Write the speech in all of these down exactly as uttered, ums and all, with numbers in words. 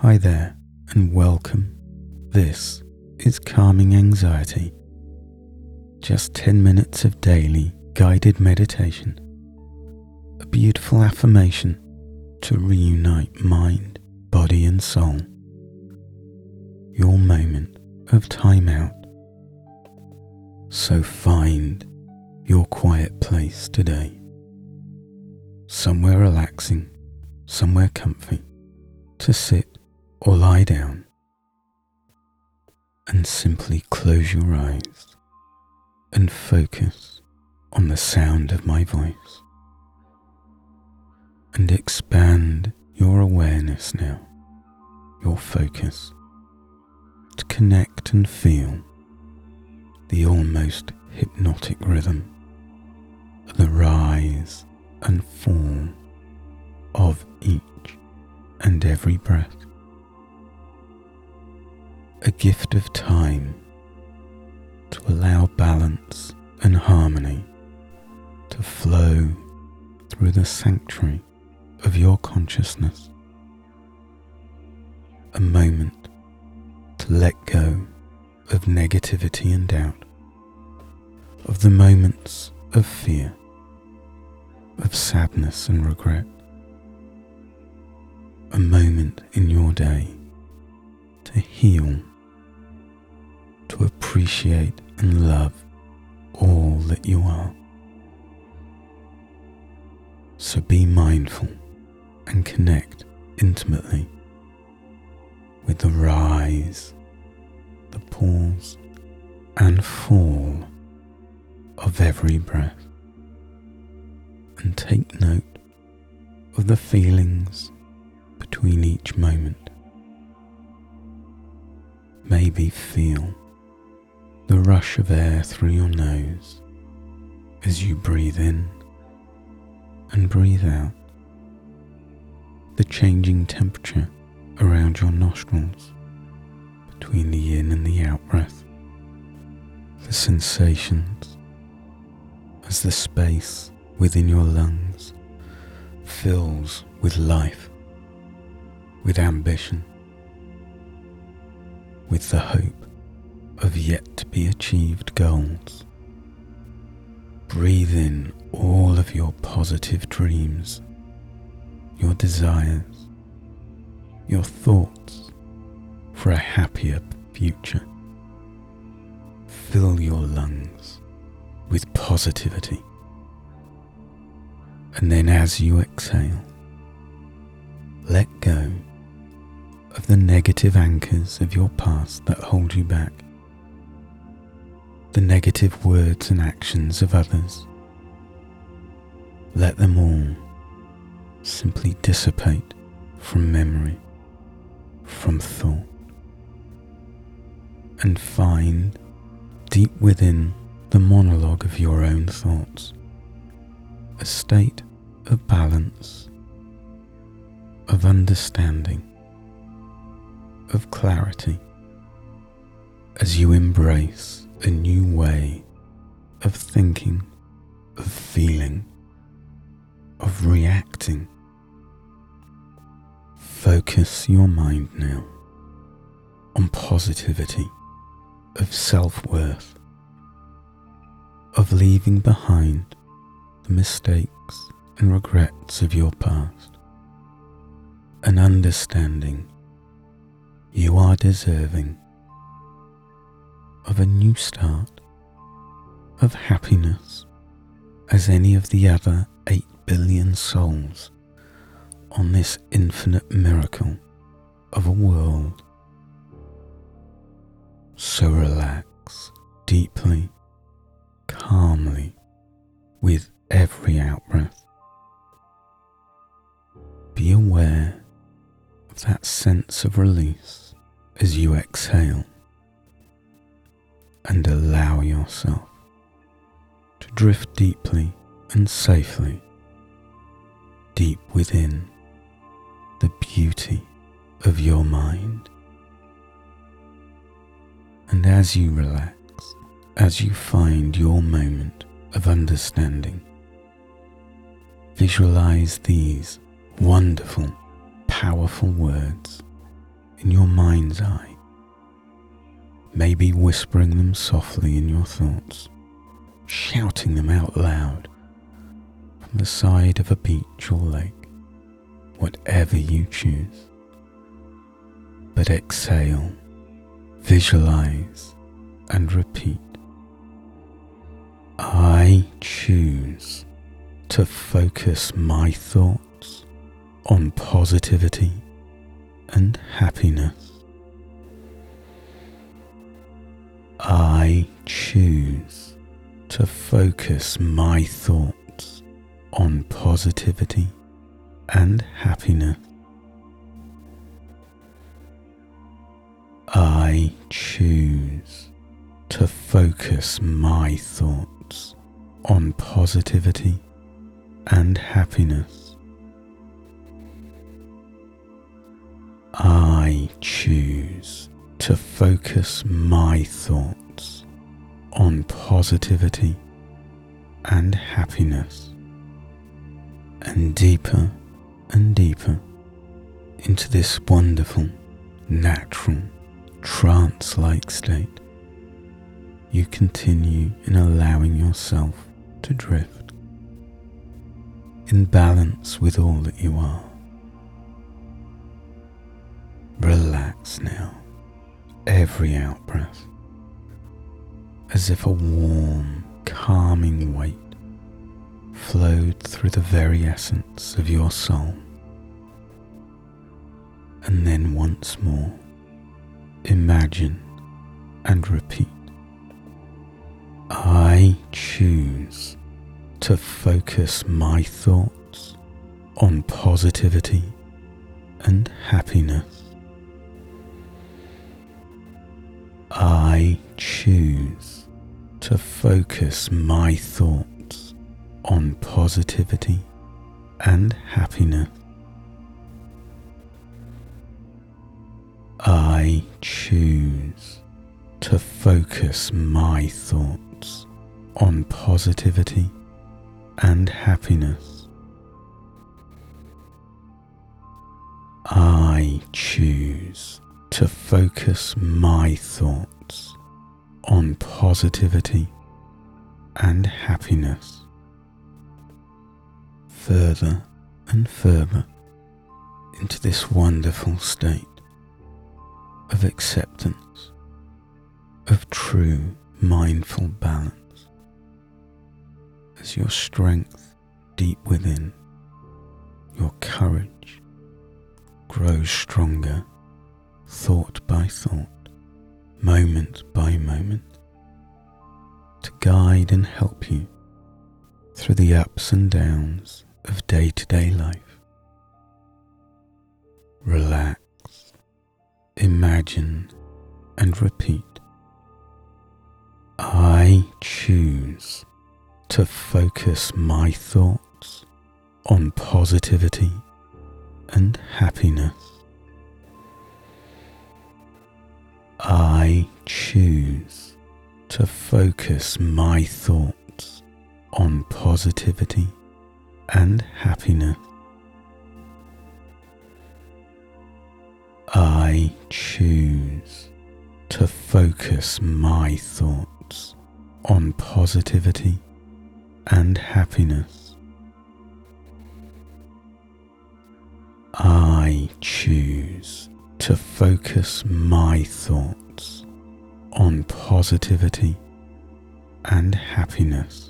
Hi there, and welcome. This is Calming Anxiety. Just ten minutes of daily guided meditation. A beautiful affirmation to reunite mind, body and soul. Your moment of time out. So find your quiet place today. Somewhere relaxing, somewhere comfy, to sit or lie down, and simply close your eyes and focus on the sound of my voice, and expand your awareness now, your focus, to connect and feel the almost hypnotic rhythm of the rise and fall of each and every breath. A gift of time to allow balance and harmony to flow through the sanctuary of your consciousness. A moment to let go of negativity and doubt, of the moments of fear, of sadness and regret. A moment in your day to heal, to appreciate and love all that you are. So be mindful and connect intimately with the rise, the pause and fall of every breath, and take note of the feelings between each moment. Maybe feel the rush of air through your nose as you breathe in and breathe out, the changing temperature around your nostrils between the in and the out breath, the sensations as the space within your lungs fills with life, with ambition, with the hope of yet to be achieved goals. Breathe in all of your positive dreams, your desires, your thoughts for a happier future. Fill your lungs with positivity. And then as you exhale, let go of the negative anchors of your past that hold you back, the negative words and actions of others. Let them all simply dissipate from memory, from thought, and find deep within the monologue of your own thoughts a state of balance, of understanding, of clarity, as you embrace a new way of thinking, of feeling, of reacting. Focus your mind now on positivity, of self-worth, of leaving behind the mistakes and regrets of your past, and understanding you are deserving of a new start, of happiness as any of the other eight billion souls on this infinite miracle of a world. So relax deeply, calmly, with every out-breath. Be aware of that sense of release as you exhale, and allow yourself to drift deeply and safely deep within the beauty of your mind. And as you relax, as you find your moment of understanding, visualize these wonderful, powerful words in your mind's eye, maybe whispering them softly in your thoughts, shouting them out loud from the side of a beach or lake, whatever you choose. But exhale, visualize, and repeat. I choose to focus my thoughts on positivity and happiness. I choose to focus my thoughts on positivity and happiness. I choose to focus my thoughts on positivity and happiness. I choose to focus my thoughts on positivity and happiness, and deeper and deeper into this wonderful, natural, trance-like state, you continue in allowing yourself to drift, in balance with all that you are. Relax now, every out-breath, as if a warm, calming weight flowed through the very essence of your soul. And then once more, imagine and repeat. I choose to focus my thoughts on positivity and happiness. I choose to focus my thoughts on positivity and happiness. I choose to focus my thoughts on positivity and happiness. I choose to focus my thoughts on positivity and happiness. Further and further into this wonderful state of acceptance, of true mindful balance, as your strength deep within, your courage grows stronger, thought by thought, moment by moment, to guide and help you through the ups and downs of day-to-day life. Relax, imagine, and repeat. I choose to focus my thoughts on positivity and happiness. I choose to focus my thoughts on positivity and happiness. I choose to focus my thoughts on positivity and happiness. I choose to focus my thoughts on positivity and happiness.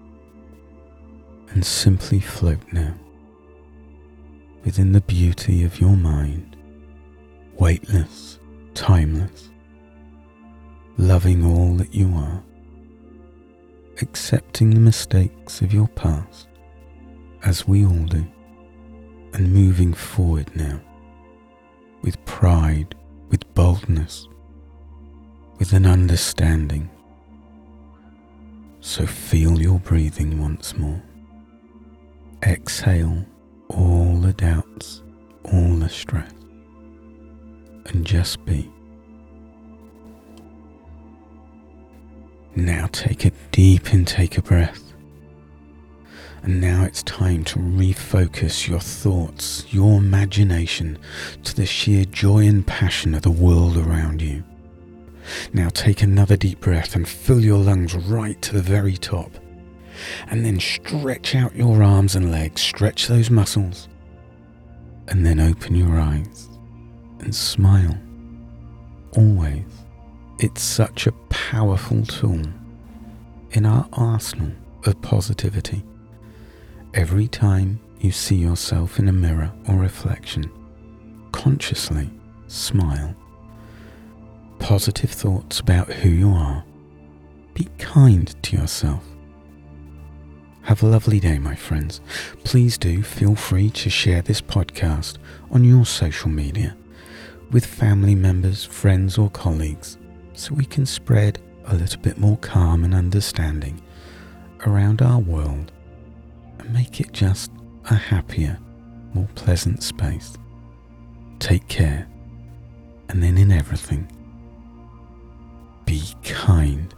And simply float now within the beauty of your mind, weightless, timeless, loving all that you are, accepting the mistakes of your past, as we all do, and moving forward now with pride, with boldness, with an understanding. So feel your breathing once more. Exhale all the doubts, all the stress, and just be. Now take a deep intake of breath And now it's time to refocus your thoughts, your imagination, to the sheer joy and passion of the world around you. Now take another deep breath and fill your lungs right to the very top. And then stretch out your arms and legs, stretch those muscles. And then open your eyes and smile. Always. It's such a powerful tool in our arsenal of positivity. Every time you see yourself in a mirror or reflection, consciously smile. Positive thoughts about who you are. Be kind to yourself. Have a lovely day, my friends. Please do feel free to share this podcast on your social media with family members, friends or colleagues, so we can spread a little bit more calm and understanding around our world and make it just a happier, more pleasant space. Take care, and then in everything, be kind